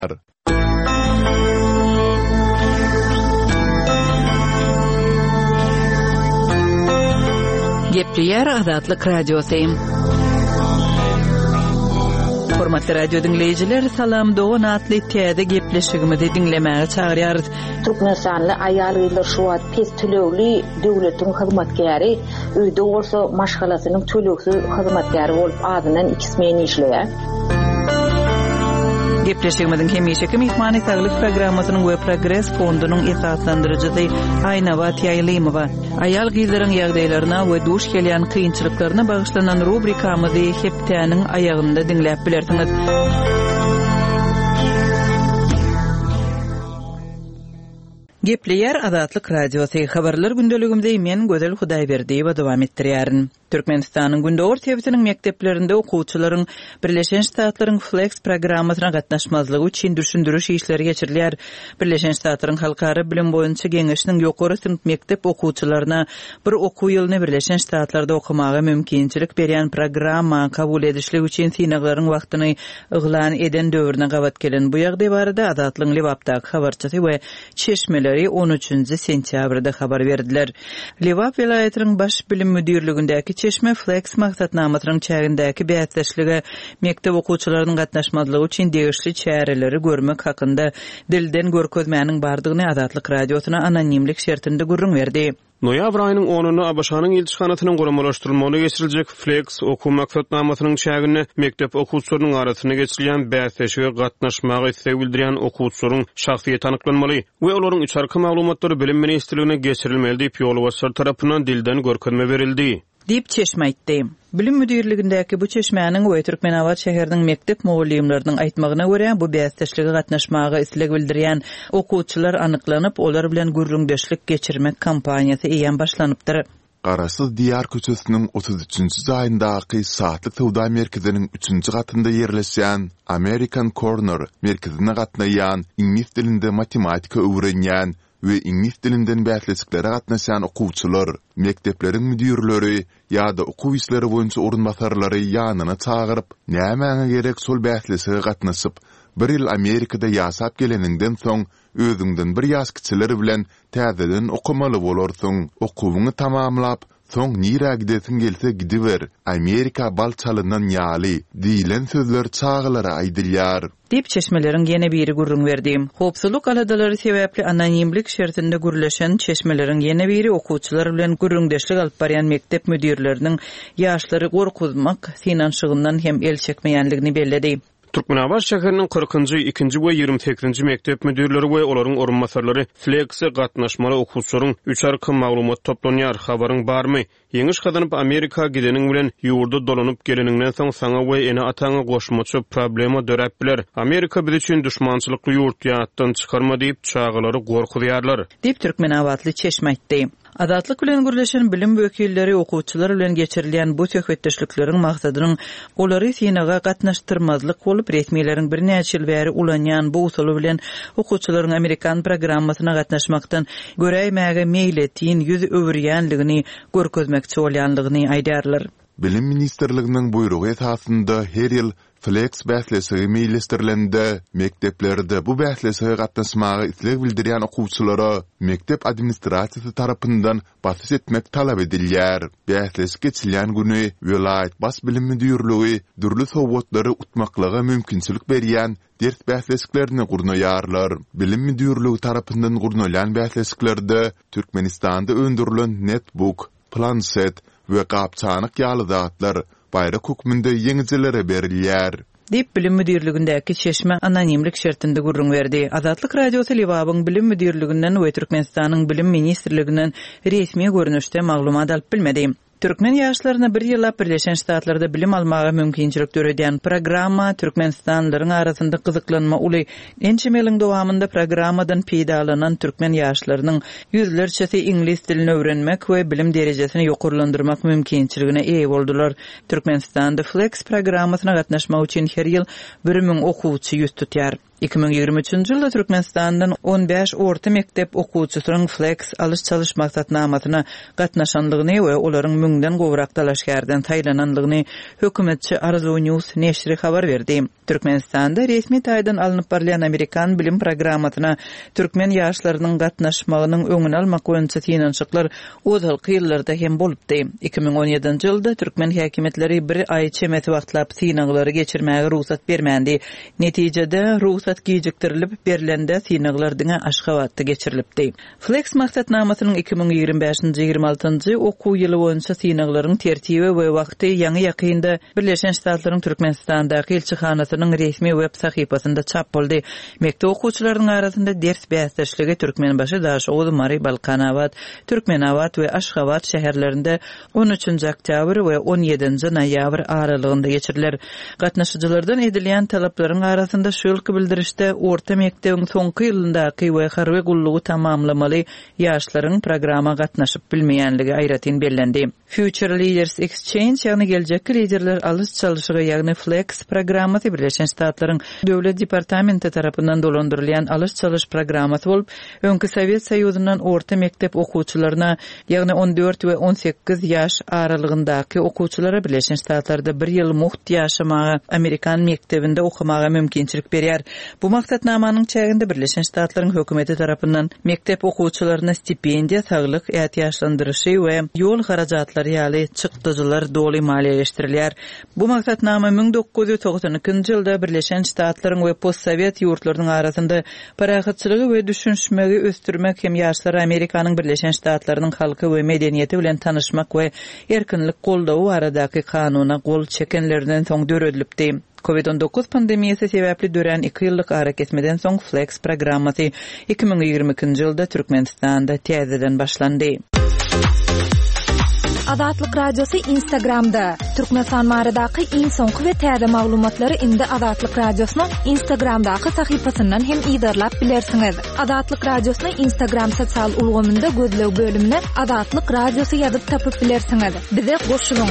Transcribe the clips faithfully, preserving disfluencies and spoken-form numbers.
Gepleyer Azatlyk Radiosyň. Hormatly radio dinleyijiler, salam dogan atly täze gepleşigimizi dinlemäge çagyrýarys. Türkmenistanly aýallar şu wagt pes tölegli döwletiň hyzmatkäri, öýde bolsa maşgalasynyň tölegsi hyzmatkäri bolup adynan ikismen işleýär. Gepleşigimiziň hemişeki mehmany taglyk programmasynyň we Progress fondunyň esaslandyrjysy Aýnabat Ýaýlymowa aýal gyzlaryň ýagdaýlaryna we duş gelýän kynçylyklaryna bagyşlanan rubrikamyzy hepdäniň aýagynda dinläp bilersiňiz. Gepleyer Azatlyk Radiosy habarlar gündeligimizde men Gözel Hudaýberdiýewa dowam etdirýärin. Türkmenistanyň Gündöwür tebitiniň mekdeplerinde okuwçylaryň Birleşen Ştatlaryň Flex programmasyna gatnaşmazlygy üçin düşündürüş işleri geçirilýär. Birleşen Ştatlaryň halkara bilim boýunça geňeşiniň ýokary sınıf mektep okuwçylaryna bir okuw ýylyny Birleşen Ştatlarda okumaga mümkinçilik berýän programma kabul edişlik üçin synaglaryň wagtyny yglan eden döwrüne gabat gelen bu ýagdaý barada Azatlyň Lewapdaky habarçysy we çeşmeleri on üçünji sentýabrda habar berdiler. Lewap vilayatynyň baş bilim müdirligindäki Çeşme Flex maksatnamasynyň çägindäki bäsleşlige mektep okuwçylarynyň gatnaşmazlygy üçin degişli çäreleri görmek hakynda dilden görkezmäniň bardygyny Azatlyk Radiosyna anonimlik şertinde gurrun berdi. Noýabr aýynyň onuny Abaşanyň elçixanasynyň guramalaşdyrylmagyna geçiriljek Flex okuw maksatnamasynyň çägine mektep okuwçylarynyň arasyna geçirilýän bäsleşige gatnaşmagy istek bildirýän okuwçylaryň şahsiýeti tanyklanmaly we olaryň üçarky maglumatlary bilim ministrligine geçirilmeli diýip ýolbaşçylar tarapyndan dilden görkezme berildi. Dip Çeşme aýtdy. Bilim müdirligindäki bu çeşmäniň we Türkmenabat şäheriniň mektep mugallimläriniň aýtmagyna görä, bu bäsleşlige gatnaşmagy isleg bildirýän okuwçylar anyklanyp, olar bilen gürrüňdeşlik geçirmek kampaniýasy eýen başlanypdyr. Qarasız Diyar köçesiniň otuz üçünji zaýyndaky saatlyk sowda merkeziniň üçünji gatynda ýerleşýän American Corner merkezine gatnaýan ingliz dilinde matematika öwrenýän we ingliz dilinden bäsleşiklere gatnaşan okuwçylar, mektepleriň müdirleri ýa-da okuw işleri boýunça orunbasarlary ýanyna çagyryp, näme gerek sol bäsleşige gatnaşyp, bir ýyl Amerikada ýaşap geleninden soň özüňden bir ýaş kiçileri bilen täzeden okumaly bolarsyň. Okuwyny tamamlap, soň nira gidesin gelse gidiver. Amerika bal çalynan ýaly diýilen sözler çağılara aýdylýar. Dip çeşmeleriň ýene biri gurrun berdi. Hopsuluk aladalary sebäpli anonimlik şertinde gürleşen çeşmeleriň ýene biri okuwçylar bilen gürrüňdeşlik alyp barýan mektep müdirleriniň ýaşlary gorkuzmak, finanşygyndan hem el çekmeýänligini belledi. Türkmenabat şäheriniň kırkynjy, ikinji we ýygrimi sekizinji mektep müdirleri we olaryň orunmasarlary Flex'e gatnaşmaly okuwçylaryň üçarky maglumat toplanýar. Habaryň barmy? Ýeňiş kazanyp Amerika gideniň bilen ýurda dolanyp geleniňden soň saňa we ene ataňa goşmaçy problema döräp biler. Amerika biz üçin düşmançylykly ýurt ýatdan çykarma diýip çağılary gorkuýarlar. Dip Türkmenabatly Çeşme aýtdy. Azatlyk bilen gürleşen bilim wekilleri okuwçylar bilen geçirilýän bu söhbetdeşlikleriň maksadynyň olary synaga gatnaşdyrmazlyk bolup resmiýetlerin bir näçe ýyl bäri ulanýan bu usuly bilen okuwçylaryň Amerikan programmasyna gatnaşmakdan göräýmäge meýil etdiň ýüz öwürýänligini görkezmekçi bolýanlygyny aýdarlar. Bilim ministrliginiň buyrugy esasında her ýyl Flex bäsleşigi meýilleşdirilende mekteplerde bu bäsleşige gatnaşmagy isleg bildirýän okuwçylara mektep administrasiýasy tarapyndan basyş etmek talap edilýär. Bäsleşik geçilýän güni vilayet bas bilim müdirligi dürli sowgatlary utmaklyga mümkinçilik berýän ders bäsleşiklerini gurnaýarlar. Bilim müdirligi tarapyndan gurnalýan bäsleşiklerde Türkmenistanda öndürilen netbook, planşet we gapçanyk ýaly zatlar bayrak hukmunda ýeňijilere berilýär. Dip bilim müdirligindäki Çeşme anonimlik şertinde gurrun berdi. Azatlyk Radiosy Liwabyň bilim müdirliginden we Türkmenistanyň bilim ministrliginden resmi görnüşde maglumat alyp bilmedi. Türkmen ýaşlaryna bir ýyla Birleşen Ştatlarda bilim almaga mümkinçilik döredýän programma Türkmenistanlaryň arasynda gyzyklanma uly. Ençemeliň dowamında programmadan peýdalanan türkmen ýaşlarynyň ýüzlerçesi ingliz dilini öwrenmek we bilim derejesini ýokurlandyrmak mümkinçiligine eýe boldular. Türkmenistanda Flex programmasyna gatnaşmak üçin her ýyl bir ming okuwçy ýüz tutýar. iki bin ýigirme üçünji ýylda Türkmenistandan on beş orta mektep okuwçysynyň Flex alys çalyş maksatnamasyna gatnaşanlygyny we olaryň müňden gowrak dalaşgärden taýlananlygyny hökümetçi Arzu News neşri habar berdi. Türkmenistanda resmi taýdan alınıp barlayan Amerikan bilim programasyna türkmen ýaşlarynyň gatnaşmagynyň öňüni almak boýunça finansiýalar uzalky ýyllarda hem bolupdy. iki bin on ýedinji ýylda türkmen häkimetleri bir ay çemet wagtlap synaglary geçirmäge ruhsat bermändi. Netijede ruhsat geciktirilip berilende synaglar diňe Aşgabatda geçirilipdi. Flex maksatnamasynyň iki bin ýigirme beşinji ýigirme altynjy okuw ýyly boýunça synaglaryň tertibi we wagty ýa-ni ýakynda Birleşen Ştatlaryň Türkmenistandaky elçihanasynyň resmi web sahypasynda çap boldy. Mektep okuwçylarynyň arasynda ders bäsdirçiligi Türkmenbaşy, Daşoğlu, Mary, Balkanawat, Türkmenawat we Aşgabat şäherlerinde on üçünji oktyabr we on ýedinji noýabr aralygynda geçiriler. Gatnaşyjylardan edilýän talaplaryň arasynda şolky bildirişde orta mektebiň soňky ýylyndaky we harby gullugy tamamlamaly ýaşlaryň programa gatnaşyp bilmeýänligi aýratyn bellendi. Future Leaders Exchange ýagny geljekki liderler alys çalyşyga ýagny Flex programmasy Birleşen Ştatlaryň döwlet departamenti tarapyndan dolandyrylýan alys çalyş programmasy bolup, öňkü Sowet Soýuzyndan orta mektep okuwçylaryna ýagny on dört we on sekiz ýaş aralygyndaky okuwçylara Birleşen Ştatlarda bir ýyl muht ýaşamaga Amerikan mektebinde okumaga mümkinçilik berýär. Bu maksatnamanyň çäginde Birleşen Ştatlaryň hökümeti tarapyndan mektep okuwçylaryna stipendiýa, saglyk, ýaşlandyrysy we ýol harajatlary ýaly çykdyjylar doly maliýeleşdirilýär. Bu maksatnama bin dokuz ýüz togsan ikinji ýylda Birleşen Ştatlaryň we postsovet ýurtlarynyň arasynda parahatçylygy we düşünşmegi östürmek hem ýaşlary Amerikanyň Birleşen Ştatlarynyň halky we medeniýeti bilen tanışmak we erkinlik goldawy aradaky kanuna gol çekenlerden soň döredilipdi. covid on dokuz pandemiýasy sebäpli dören iki ýyllyk ara kesmeden soň Flex programmasy iki bin ýigirme ikinji ýylda Türkmenistanda täzeden başlandy. Azatlyk Radiosu Instagramda. Türkmenistan maradaky iň soňky we täze maglumatlary indi Azatlyk Radiosynyň Instagramdaky sahypasyndan hem ýa-da bilersiňiz. Azatlyk Radiosynyň Instagram sosial ulgamynda gözlew bölümine Azatlyk Radiosu ýazyp tapyp bilersiňiz. Bize goşulyň.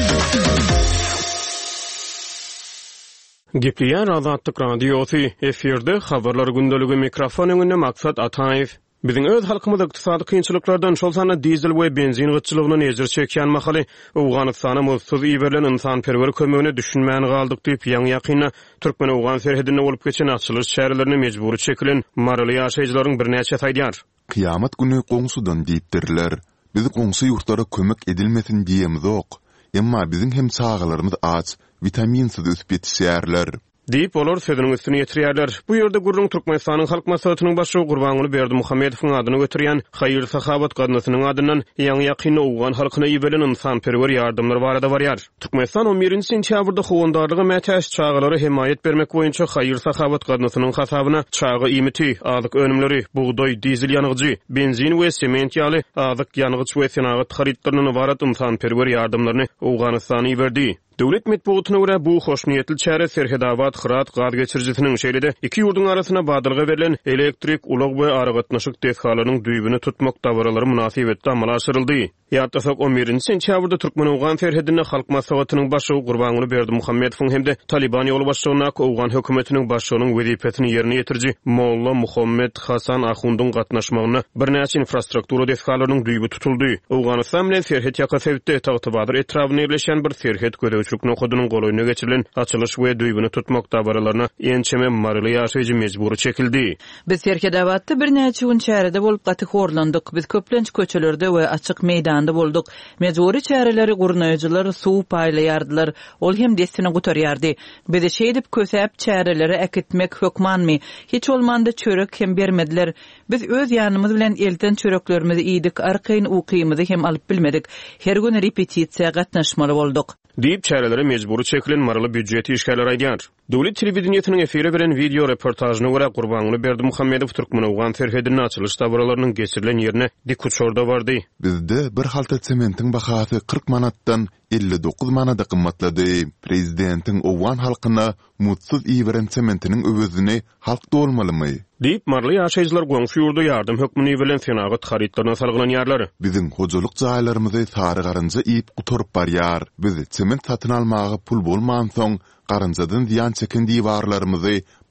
Gepleýär Azatlyk Radiosu efirde habarlar gündeligi mikrofon öňünde Maksat Ataýew. Biziň öz halkymyzda ykdysady kynçylyklardan şol sana dizel we benzin gyçylygyny nejir çekýän mahaly Awganystana mutsuz iýerlen insan perwer kömegine düşünmäni galdyk diýip ýaňy ýakyna Türkmen Awgan serhedinde bolup geçen açylış şäherlerini mejbury çekilen maraly ýaşaýjylaryň bir näçe taýdýar. Kıyamet günü goňsudan diýipdirler. Bizi goňsy ýurtlara kömek edilmesin diýemiz ok. Emma biziň hem sağalarymyz aç, vitaminsiz ösüp ýetişýärler. Diýip olar sözüniň üstüne ýetirýärler. Bu ýerde gurrun Türkmenistanyň halk maslahatynyň başçy Gurbanyny Berdi Muhammedowyň adyny götürýän Haýyr Sahabat gadnasynyň adyndan ýaňy ýakyny Awgan halkyna ýibelen insan perwer ýardymlar barada barýar. Türkmenistan on birinji sentýabrda howandarlygy mätäş çağalary hemaýet bermek boýunça Haýyr Sahabat gadnasynyň hasabyna çağı iýmiti, azyk önümleri, buğday, dizel ýanygyjy, benzin we sement ýaly azyk ýanygyç we senagat haritlaryny barat insan perwer ýardymlaryny Awganystana ýiberdi. Döwlet medeniýetine görä bu hoşniýetli çäre Serhedawat Hırat gaz geçirjisiniň şeýlede iki ýurdun arasyna badyrga berilen elektrik, ulag we aragatnaşyk dehgalarynyň düýbüni tutmak dawaralary münasibetde amala aşyryldy. Ýa-da on birinji sentýabrda Türkmen Awgan serhedine halk maslahatynyň başçy Gurbanyny Berdi Muhammedowyň hemde Taliban ýoly başçylygyna Awgan hökümetiniň başçylygynyň wezipetini ýerine ýetirji Molla Muhammed Hasan Ahundyň gatnaşmagyna bir näçe infrastruktura dehgalarynyň düýbi tutuldy. Awganystan bilen serhed ýaka sebitde Tagtybadyr etrabyna ýerleşen bir serhed gödäwçilikni okydynyň golaýyna geçirilen açylış we düýbüni tutmak dawaralaryna ençeme maraly ýaşaýjy mejbury çekildi. Biz Serhedawatda bir näçe gün çärede bolup gaty horlandyk. Biz köplenç köçelerde we açyk meýdanda bolduk. Mejbury çäreleri gurnaýjylar suw paýlaýardylar. Ol hem destini gutarýardy. Biz şeýdip kösäp çäreleri ekitmek hökmanmy? Hiç olmanda çörek hem bermediler. Biz öz ýanymyz bilen elden çöreklerimizi iýdik, arkaýyn uqymyzy hem alyp bilmedik. Her gün repetisiýa gatnaşmaly bolduk. Diýip çärelere mejbury çekilen maraly büdjeti işgäler aýdýar. Döwlet telewizionynyň efire beren video reportajyna görä Gurbanyny Berdi Muhammedow Türkmen Awgan serhedine açylış dawaralarynyň geçirilen ýerine dik uçurda bardy. Bizde bir halta sementiň bahasy kırk manatdan elli dokuz manada gymmatlady. Prezidentiň Awgan halkyna mutsuz iýeren sementiniň öwüzini halk dolmalymy? Diýip marly ýaşaýjylar goňsy ýurda ýardym hökmüni bilen senagat haritlaryna salgylan ýerler. Biziň hojalyk jaýlarymyzy sary garynja iýip guturyp barýar. Biz sement satyn almagy pul bolman soň garynjadan ziýan çeken diýwarlarymyzy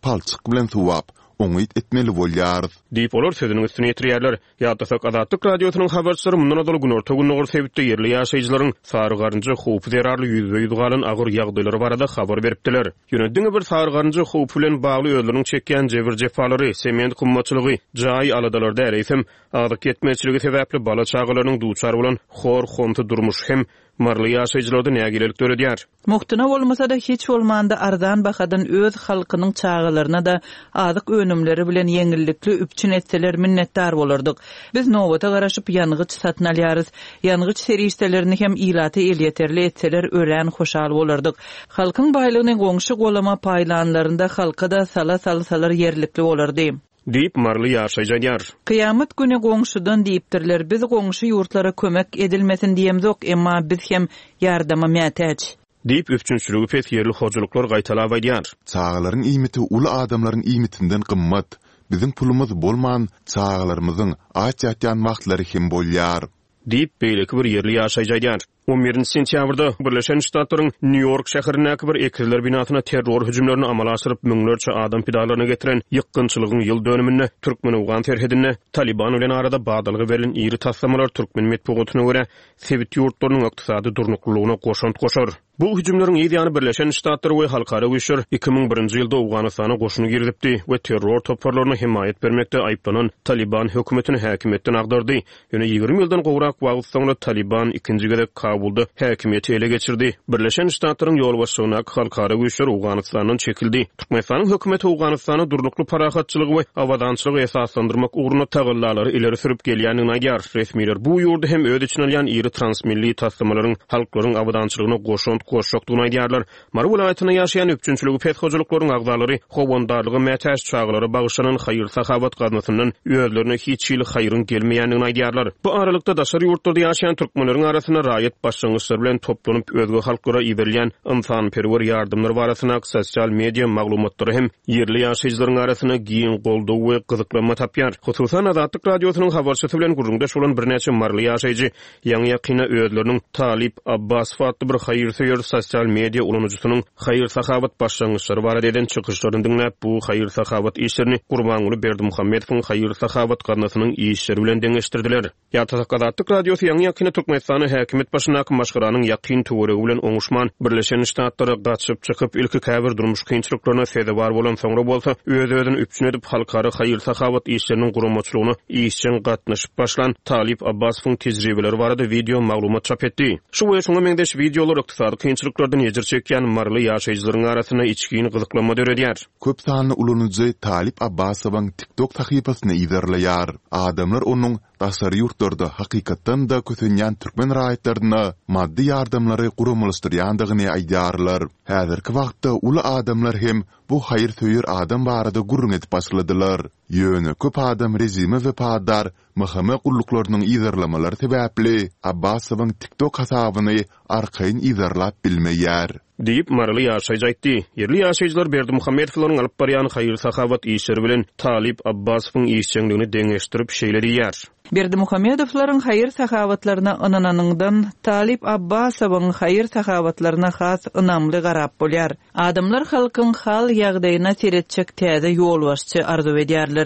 palçyk bilen suwap oňyt etmeli bolýar. Diýip olar sözüniň üstüne ýetirýärler. Ýa-da Azatlyk radiosynyň habarçylary mundan adaly gün orta gün nogry sebäpde ýerli ýaşaýjylaryň sarıgarynjy howp zerarly ýüzbe galan agyr ýagdaýlary barada habar beripdiler. Ýönediňe bir sarıgarynjy howp bilen bagly özleriniň çekýän jebir jefalary, sement gymmatçylygy, jaý aladalarda ereýsim, adyk yetmezçiligi sebäpli bala çağalarynyň duçar bolan hor honty durmuş hem marly ýaşaýjylarda nägilelik töredýär. Muhtuna bolmasa da hiç bolmanda arzan bakadan öz halkynyň çağalaryna da adyk önümleri bilen ýeňillikli üpçün etseler minnetdar bolardyk. Biz nowata garaşyp ýanygyç satyn alýarys. Ýanygyç serişdelerini hem ilaty elýeterli etseler ören hoşal bolardyk. Halkyň baýlygyny goňşy golama paýlanlarynda halka da sala sala salar ýerlikli bolardy. Diýip marly ýaşaýjylar. Kıyamet güni goňşudan diýipdirler. Biz goňşy ýurtlara kömek edilmesin diýemzok, emma biz hem ýardama mätäç. Diýip üpçünçüligi pes ýerli hojuluklar gaýtalap aýdýar. Çağalaryň iýmiti uly adamlaryň iýmitinden gymmat. Bizim pulumuz bolman çağalarymyzyň aç ýatýan wagtlary hem bolýar. Diýip beýleki bir ýerli ýaşaýjylar. on birinji sentýabrda Birleşen Ştatlaryň New York şäherindäki bir ekirler binasyna terror hüjümlerini amala asyryp müňlerçe adam pidalaryna getiren ýykgynçylygyň ýyl dönümine Türkmen Owgan terhedine Taliban bilen arada bagdalygy berilen iri taslamalar Türkmen medeniýetyne görä sebit ýurtlarynyň ykdysady durnuklygyna goşant goşar. Bu hüjümleriň ýa-da Birleşen Ştatlary we halkara güýçler iki ming birinji ýylda Owganystana goşuny girdipdi we terror toparlaryna himayet bermekde aýplanan Taliban hökümetini häkimetden agdardy. Ýöne ýygrimi ýyldan gowrak wagt soňra Taliban ikinji gede Kabulda häkimiýeti ele geçirdi. Birleşen Ştatlaryň ýolbaşçylygyna halkara güýçler Owganystanyň çekildi. Türkmenistanyň hökümeti Owganystany durnukly parahatçylygy we awadançylygy esaslandyrmak ugruna tagallary ileri sürüp gelýänini aýdýar. Resmiler bu ýurda hem öýde için alýan iri transmilli taslamalaryň halklaryň awadançylygyna goşant goşokdygyny aýdýarlar. Mary welaýatyna ýaşaýan üpçünçüligi pet hojuluklaryň agdalary howondarlygy mätäş çağlary bagyşlanan haýyr sahabat gazmasyndan öýlerine hiç ýyly haýryň gelmeýänini aýdýarlar. Bu aralykda daşary ýurtlarda ýaşaýan türkmenleriň arasyna raýat başlangyçlar bilen toplanyp özge halklara iberilýän ynsanperwer ýardymlar barasyna sosial media maglumatlary hem ýerli ýaşaýjylaryň arasyna giň goldaw we gyzyklanma tapýar. Hususan Azatlyk radiosynyň habarçysy bilen gurrundaş bolan bir näçe marly ýaşaýjy ýaňy ýakyna özleriniň Talip Abbas fatly bir haýyrseýer sosial media ulanyjysynyň haýyr sahabat başlangyçlary barada eden çykyşlaryny dinläp bu haýyr sahabat işlerini Gurbanguly Berdimuhammedowyň haýyr sahabat ganasynyň işleri bilen deňeşdirdiler. Azatlyk radiosu ýaňy ýakyna Türkmenistany häkimet başynaky maşgaranyň ýakyn töweregi bilen oňuşman Birleşen Ştatlary gaçyp çykyp ilki käbir durmuş kynçylyklaryna sebäp bolan soňra bolsa öz-özüni üpçün edip halkara haýyr sahabat işleriniň gurulmaçylygyna işçiň gatnaşyp başlan Talip Abbasowyň tejribeleri barada video maglumat çap etdi. Şu we şoňa meňdeş videolar ykdysady kynçylyklardan ýetir çekýän marly ýaşaýjylaryň arasyna içgin gyzyklanma döredýär. Köp sanly ulanyjy Talip Abbasowyň TikTok sahypasyna ýerleýär. Adamlar onuň daşary ýurtlarda hakykatdan da kösenýän türkmen raýatlaryna maddi ýardamlary gurulmalystyrandygyny aýdýarlar. Häzirki wagtda uly adamlar hem bu haýyrseýer adam barada gurrun edip başladylar. Ýöne köp adam rejimi we padar mahkama gulluklarının izarlamaları sebäpli Abbasowyň TikTok hasabyny arkaýyn izarlap bilmeýär. Diýip marly ýaşaýjy aýtdy. Ýerli ýaşaýjylar Berdimuhammedowyň alyp barýan haýyr sahabat işleri bilen Talip Abbasowyň işçiligini deňeşdirip şeýledýär. Berdimuhammedowyň haýyr sahabatlaryna ynananyňdan Talip Abbasowyň haýyr sahabatlaryna has ynamly garap bolýar. Adamlar halkyň hal ýagdaýyna seretçek täze ýolbaşçy arzu edýärler.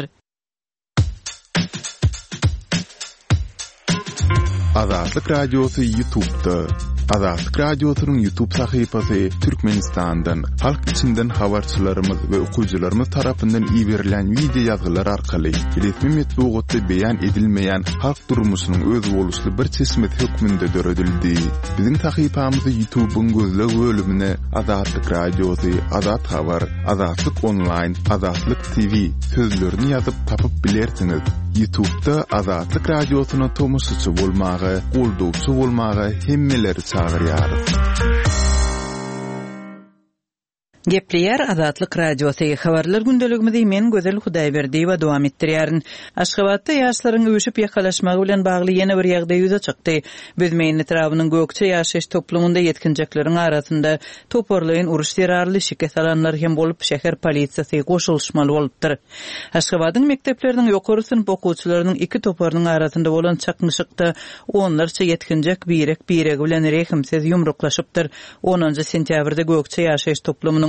Azatlyk radiosu YouTube'da. Azatlyk radiosynyň YouTube sahypasy Türkmenistandan, halk içinden habarçylarymyz we okuwçylarymyz tarapyndan ýiberilen video ýazgylar arkaly resmi metbuatda beýan edilmeýän halk durmuşynyň öz boluşly bir çeşmet hökmünde döredildi. Bizim sahypamyzy YouTube'un gözleg bölümine Azatlyk radiosu, Azat habar, Azatlyk online, Azatlyk T V sözlerini ýazyp tapyp bilersiňiz. YouTube'da Azatlyk radiosyna tomoşçy bolmagy, goldawçy bolmagy hemmeleri çağırýar. Gepliyar Azatlyk radiosu habarlar gündeligimizde men Gözel Hudaýberdi we dowam etdirýärin. Aşgabatda ýaşlaryň öwüşüp ýakalaşmagy bilen bagly ýene bir ýagdaý ýüze çykdy. Biz meýin etrabynyň gökçe ýaşaýyş toplumynda ýetkinjekleriň arasynda toparlaýan uruş zerarly şikayet alanlar hem bolup şäher polisiýasy goşulmaly bolupdyr. Aşgabatyň mekdepleriniň ýokary synp okuwçylarynyň iki toparynyň arasynda bolan çakmyşykda onlarça ýetkinjek birek biregi bilen rehimsiz ýumruklaşypdyr. onuncu sentýabrda gökçe ýaşaýyş toplumynyň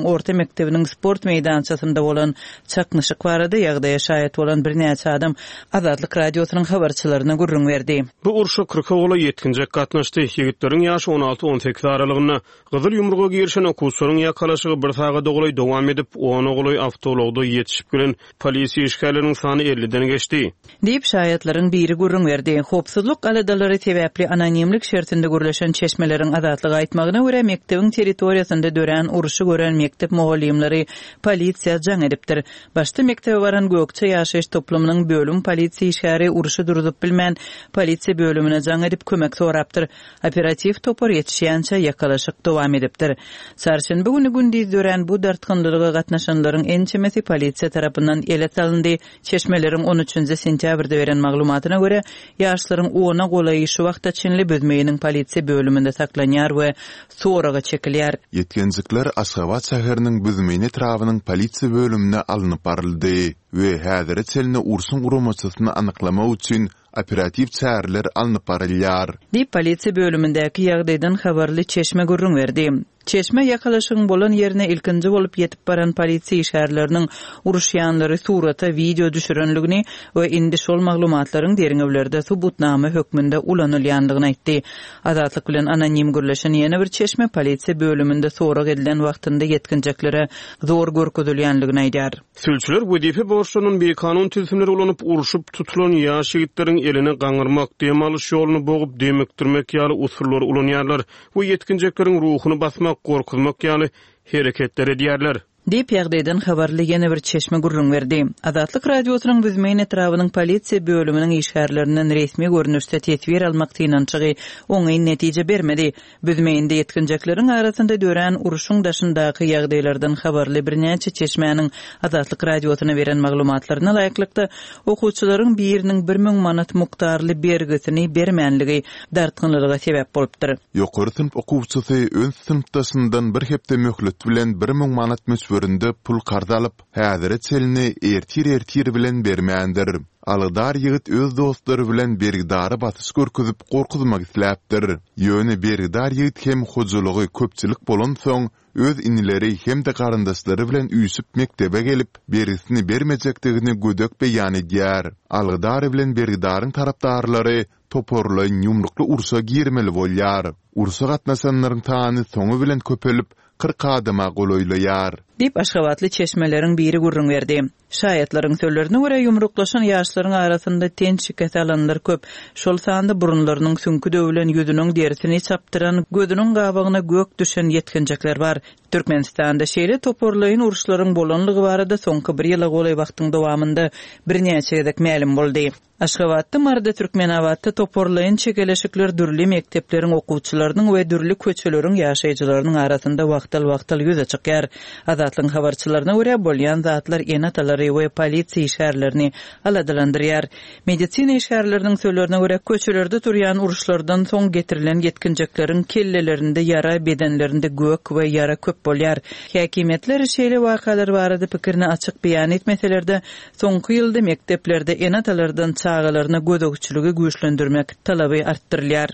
orta mektebiniň sport meýdançasynda bolan çaknyşyk barada ýagdaýa şaýat bolan bir näçe adam Azatlyk radiosynyň habarçylaryna gurrun berdi. Bu urşa kırka ola yetkince gatnaşdy. Ýigitleriň ýaşy on alty on sekiz aralygyna gyzyl ýumruga girişen okuwçylaryň ýakalaşygy bir saga dogulay dowam edip, onu golay awtologda ýetişip gelen polisiýa işgärleriniň sany elliden geçdi. Diýip şaýatlaryň biri gurrun berdi. Hopsuzlyk aladalary sebäpli anonimlik şertinde gürleşen çeşmeleriň azatlygy aýtmagyna görä mektebiň territoriýasynda dören uruşy gören mektep mugallimleri polisiýa jaň edipdir. Başda mektebe baran Gökçe ýaşaýyş toplumynyň bölüm polisiýa işgäri uruşy durup bilmän polisiýa bölümine jaň edip kömek sorapdyr. Operativ topar ýetişýänçe ýakalaşyk dowam edipdir. Çarşamba güni gündüz dören bu dartgynlyga gatnaşanlaryň ençemesi polisiýa tarapyndan ele salyndy. Çeşmeleriň on üçünji sentýabrda beren maglumatyna görä, ýaşlaryň ona golaýy şu wagtda Çinli bözmeýiniň polisiýa bölüminde saklanýar we soraga çekilýär. Yetkenjikler Aşgabat şäheriniň bözmeýini etrawynyň polisiýa bölümine alınıp baryldy we häzir çelini ursun uramaçysyny anyklamak üçin operativ çäreler alınıp barylýar. Diýip polisiýa bölümindäki ýagdaýdan habarly Çeşme gurrun berdi. Çeşme ýakalaşygyň bolan ýerine ilkinji bolup ýetip baran polisiýa işgärleriniň uruşýanlary surata video düşürenligini we indi şol maglumatlaryň deriňewlerde subutnama hökmünde ulanylýandygyny aýtdy. Azatlyk bilen anonim gürleşen ýene bir Çeşme polisiýa bölüminde sorak edilen wagtynda ýetkinjeklere zor görkezilýänligini aýdýar. Sülçüler wedife borçlarynyň bir kanun tüzümleri ulanyp uruşup tutulan ýaş ýigitleriň eline gaňyrmak, dem alyş ýoluny bogup demekdirmek ýaly usullary ulanýarlar we ýetkinjekleriň ruhuny basmak, gorkuzmak ýaly hereketler edýärler. Diýip ýagdaýdan habarly ýene bir Çeşme gurrun berdi. Azatlyk radiosynyň büzmeýin etrawynyň polisiýa bölüminiň işgärlerinden resmi görnüşde tetbir almak tynançygy oňy netije bermedi. Büzmeýinde ýetkinjekleriň arasynda dören uruşyň daşyndaky ýagdaýlardan habarly bir näçe Çeşmeň Azatlyk radiosyna beren maglumatlaryna laýyklykda okuwçylaryň biriniň bir ming manat mukdarly bergisini bermänligi dartgynlyga sebäp bolupdyr. Ýokary sınıf okuwçysy ön sınıfdaşyndan bir hepde möhlet bilen bir ming manat Böründe pul karda alıp, häzire çelini ertir-ertir bilen bermändir. Alydar ýigit öz dostlary bilen bergidary batys görkezip gorkuzmak isläpdir. Ýöne bergidar ýigit hem hojalygy köpçilik bolan soň öz inileri hem de garyndaşlary bilen üýsüp mektebe gelip berisini bermejekdigini gödök beýan edýär. Alydar bilen bergidaryň tarapdarlary toporly ýumrukly ursa girmeli bolýar. Ursa gatnaşanlaryň tany soňu bilen köpelip kırk adıma goloýlaýar. Dip Aşgabatly çeşmeleriň biri gurrun berdi. Şaýatlaryň sözlerine görä ýumruklaşan ýaşlaryň arasynda tençik alanlar köp. Şol sanda burunlarynyň sünkü döwlen ýüzüniň derisini çapdyran, gözüniň gabagyna gök düşen ýetkinjekler bar. Türkmenistanda şeýle toporlaýyn uruşlaryň bolanlygy barada soňky bir ýyla golay wagtyň dowamında bir näçe edek ma'lum boldy. Aşgabatda marda Türkmenabatda toporlaýyn çekeleşikler dürli mektepleriň okuwçylarynyň we dürli köçeleriň ýaşaýjylarynyň arasynda wagtal-wagtal ýüze çykýar. Azatlyň habarçylaryna görä bolýan zatlar enatalary we polisiýa işgärlerini aladalandyrýar. Medisina işgärleriniň sözlerine görä köçelerde turýan uruşlardan soň getirilen ýetkinjekleriň kellelerinde ýara, bedenlerinde gök we ýara köp bolýar. Häkimetler şeýle wakalar barada pikirini açyk beýan etmeselerde soňky ýylda mekteplerde enatalardan çağalaryna gödökçüligi güýçlendirmek talaby artdyrylýar.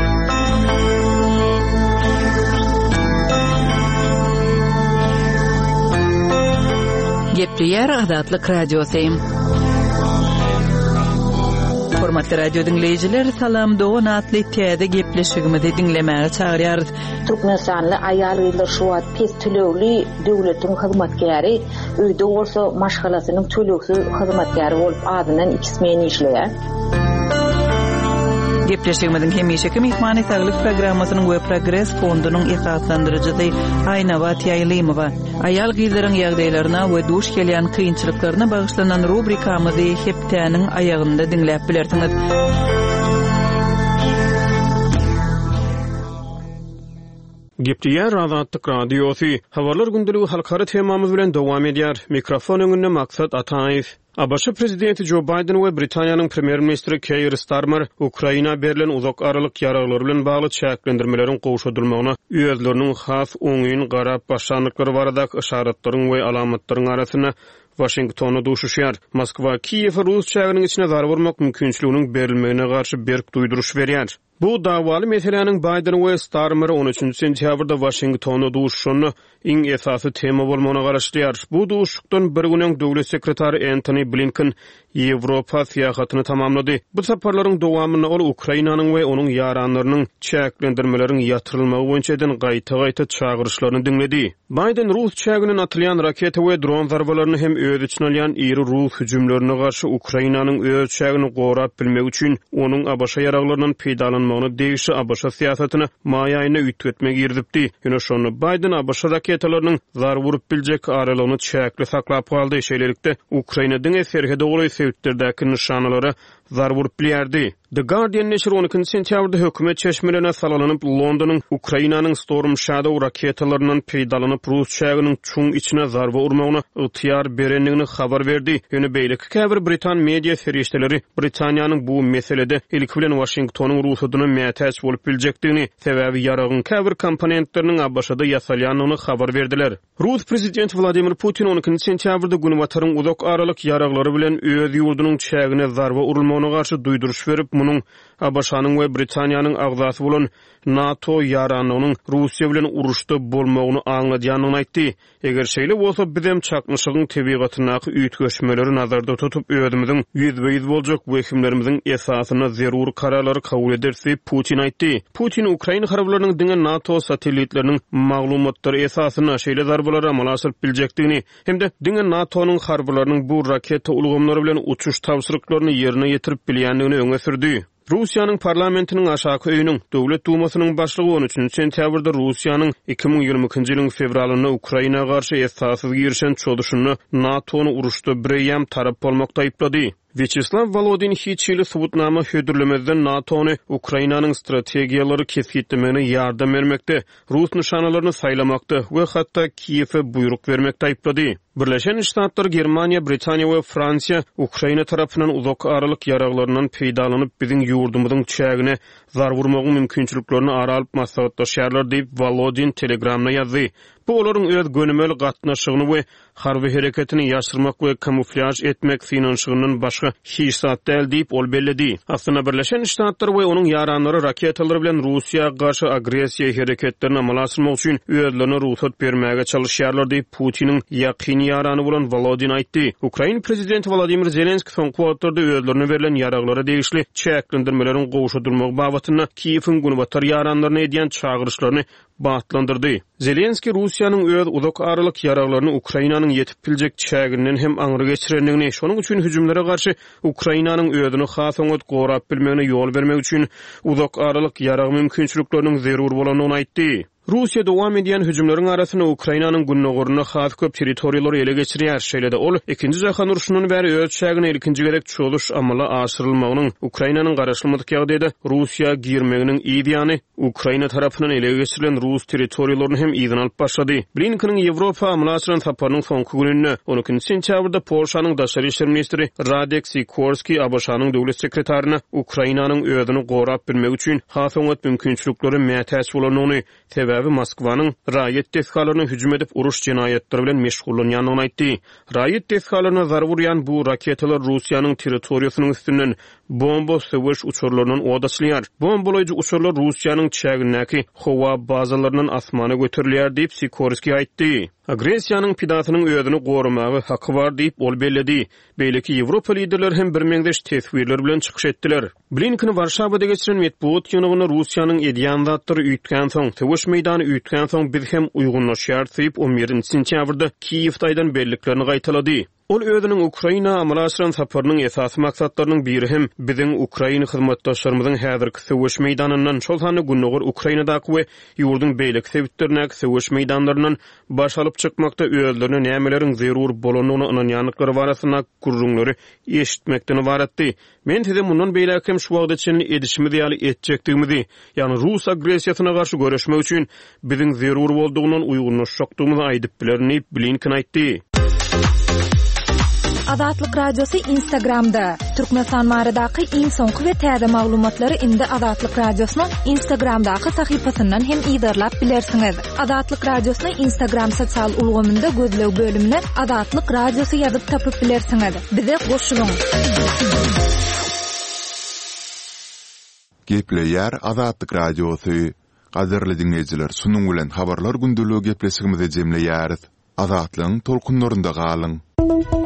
Gepleýär Azatlyk radiosu. Hormatly radio dinleyijiler, salam dogan atly täze gepleşigimizi dinlemäge çagyrýarys. Türkmenistanly aýal ýyllar şu wagt pes tölegli döwletiň hyzmatkäri, öýde bolsa maşgalasynyň töleksiz hyzmatkäri bolup adynan ikismeni işleýär. Gepleşigimizin hemişeki mehmany saglyk programmasynyň we Progress fondunyň ýaşandyrjyjy Aýnabat Ýaýlymowa aýal gyzlaryň ýagdaýlaryna we duş gelýän kynçylyklaryna bagyşlanan rubrikamyzy hepdäniň aýagynda dinläp bilersiňiz. Gepleýär Azatlyk radiosu. Habarlar gündäligi halkara temamyz bilen dowam edýär. Mikrofon öňünde Maksat Ataýew. Abaşy prezidenti Joe Biden we Britaniýanyň premier ministri Keir Starmer Ukraina berilen uzak aralyk ýaraglary bilen bagly çäklendirmeleriň gowşadylmagyna özleriniň has oňyň garap başlanykları baradaky işaratlaryň we alamatlaryň arasyna Washingtona duşuşýar. Moskwa Kiýew Rus çäginiň içine zar bermek mümkinçiliginiň berilmegine garşy berk duýduruş berýär. Bu davalı meselenin Biden we Starmer on üçünji sentýabrda Washingtonda duşuşyny iň esasy tema bolmagyna garaşdyrýar. Bu duşukdan bir günden döwlet sekretary Antony Blinken Ýewropa syýahatyny tamamlady. Bu saparlaryň dowamyny ol Ukrainanyň we onuň ýaranlarynyň çäklendirmeleriniň ýatyrylmagy boýunçadan gaýta-gaýta çağırışlaryny dinledi. Biden Rus çäginiň atylýan raketa we dron zarbalaryny hem öz içine alýan iri Rus hüjümlerine garşy Ukrainanyň öz çägini gorap bilmek üçin onuň A B S ýaraglarynyň peýdalanmagyny degişi A B S syýasatyny maý aýyna ütgetmek girdipdi. Ýöne şonu Biden A B S raketalarynyň zar wurup biljek aralygyny çäkli saklap galdy. Şeýlelikde Ukrainanyň eserhede goly sebäplerdäki nişanalary zar wurup bilýärdi. The Guardian neşri on ikinji sentýabrda hökümet çeşmelerine salanyp Londonyň Ukrainanyň Storm Shadow raketalarynyň peýdalanyp Rus çäginiň çuň içine zarba urmagyna ýytyar berenligini habar berdi. Ýöne beýleki käbir Britan media ferişteleri Britaniýanyň bu meselede ilk bilen Washingtonyň Rusya'dyny mätäç bolup biljekdigini, sebäbi ýaragyň käbir komponentleriniň A B S-da ýasalýanyny habar berdiler. Rus prezidenti Vladimir Putin on ikinji sentýabrda Günwataryň uzak aralyk ýaraglary bilen öz ýurdunyň çägine zarba urulmagyna garşy duýduruş berip, munyň A B S-nyň we Britaniýanyň agzasy bolan NATO ýaranynyň Russiýa bilen uruşda bolmagyny aňladýanyny aýtdy. Eger şeýle bolsa bizem çaknyşygyň tebigatyna üýtgeşmeleri nazarda tutup özümiziň ýüzbeýiz boljak wekimlerimiziň esasyna zerur kararlary kabul ederse Putin aýtdy. Putin Ukraina harablarynyň diňe NATO satellitleriniň maglumatlary esasyna şeýle zarbalary amal asyryp biljekdigini hemde diňe NATO'nyň harbylarynyň bu raketa ulgamlary bilen uçuş tawsyrlyklaryny ýerine ýetirip bilýändigini öňe sürdi. Russiýanyň parlamentiniň aşaky öýüniň Döwlet Dumasynyň başlygy on üçünji sentýabrda Russiýanyň iki ming ýigrimiki ýylyň fevralyna Ukrainaga garşy esasyz girişen çoduşyny NATO'ny uruşda birýem tarap bolmakda aýplady. Vyacheslav Volodin hiç ýyly subutnama hödürlemezden NATO'ny Ukrainanyň strategiýalary kesgitlemegine ýardam bermekde, Rus nişanalaryny saýlamakda we hatda Kiýewe buyruk bermekde aýplady. Birleşen Ştatlar, Germaniýa, Britaniýa we Fransiýa Ukraina tarapynyň uzak aralyk ýaraglarynyň peýdalanyp biziň ýurdumyzyň çägine zar wurmagyň mümkinçiliklerini aralyp maslahatlaşýarlar diýip Volodin Telegramna ýazdy. Bu olaryň öz gönümel gatnaşygyny we harby hereketini ýaşyrmak we kamuflaj etmek finansygynyň başga hiç zat däl diýip ol belledi. Aslında Birleşen Ştatlar we onuň ýaranlary raketalary bilen Russiýa garşy agresiýa hereketlerini amal asyrmak üçin özlerine ruhsat bermäge çalışýarlar diýip Putiniň ýakyn ýarany bolan Volodin aýtdy. Ukraina prezidenti Vladimir Zelenski soňky wagtlarda özlerine berilen ýaraglary degişli çäklendirmeleriň gowşadylmagy babatyna Kiýewiň Günwatar ýaranlaryna edýän çağırışlaryny batlandyrdy. Zelenski Russiýanyň öz uzak aralyk ýaraglaryny Ukrainanyň ýetip biljek çägininden hem aňry geçirenligini, şonuň üçin hüjümlere garşy Ukrainanyň özüni has oňat gorap bilmegine ýol bermek üçin uzak aralyk ýarag mümkinçilikleriniň zerur bolanyny aýtdy. Russiýa dowam edýän hüjümleriň arasyna Ukrainanyň günnogoruny has köp territoriýalary ele geçirýär. Şeýle-de ol ikinji jahan uruşundan bäri öz çägine ilkinji gerek çoluş amala aşyrylmagynyň Ukrainanyň garaşlamadyk ýagdaýda Russiýa girmeginiň ýa-ni Ukraina tarapynyň ele geçirilen Rus territoriýalaryny hem ýygyny alyp başlady. Blinkeniň Ýewropa amala aşyran saparynyň soňky gününde on ikinji sentýabrda Polşanyň daşary işler ministri Radek Sikorski A B S-nyň döwlet sekretaryna Ukrainanyň özüni gorap bilmek üçin has oňat mümkinçilikleri mätäç bolanyny, sebäbi Moskwanyň raýat deskalaryna hüjüm edip uruş jinaýatları bilen meşgullanýanyny aýtdy. Raýat deskalaryna zar wurýan bu raketalar Russiýanyň territoriýasynyň üstünden bomba söwüş uçurlarynyň odaşlýar. Bombalaýjy uçurlar Russiýanyň çägindäki howa bazalarynyň asmana göterilýär diýip Sikorski aýtdy. Agresiýanyň pidatynyň özüni gorumagy haky bar diýip ol belledi. Beýleki Ýewropa liderleri hem bir meňdeş tesbirler bilen çykyş etdiler. Blinken Warşawada geçiren metbuat ýygynyny Russiýanyň edýän zatlary üýtgän soň, Töwüş meýdany üýtgän soň biz hem uýgunlaşýar diýip on birinji sentýabrda Kiýewdaýdan belliklerini gaýtalady. Ol özüniň Ukraina amala aşyran saparynyň esasy maksatlarynyň biri hem biziň Ukraina hyzmatdaşlarymyzyň häzirki söwüş meýdanyndan şol sany günnogor Ukrainadaky we ýurduň beýleki sebitleriniň söwüş meýdanlaryndan baş alyp çykmakda özlerine nämeleriň zerur bolanyny inanýanlyklary barasyna gurrunlary eşitmekden ibaretdi. Men size mundan beýle hem şu wagtda çenli edişimizi ýaly etjekdigimizi, ýani Rus agresiýasyna garşy görüşmek üçin biziň zerur boldugynyň uýgunlaşykdygymy aýdyp bilerini Blinken aýtdy. Azatlyk Radiosu Instagramda. Türkmenistan maradaky iň soňky we täze maglumatlary indi Azatlyk Radiosynyň Instagramdaky sahypasyndan hem ýydarlap bilersiňiz. Azatlyk Radiosynyň Instagram sosial ulgamynda gözlew bölümine Azatlyk Radiosu ýazyp tapyp bilersiňiz. Bize goşulyň. Gepleýär Azatlyk radiosu. Gaderli dinleyijiler, sunuň bilen habarlar gündüligi gepleşigimize jemleýäris. Azatlygyň tolkunlarynda galyň.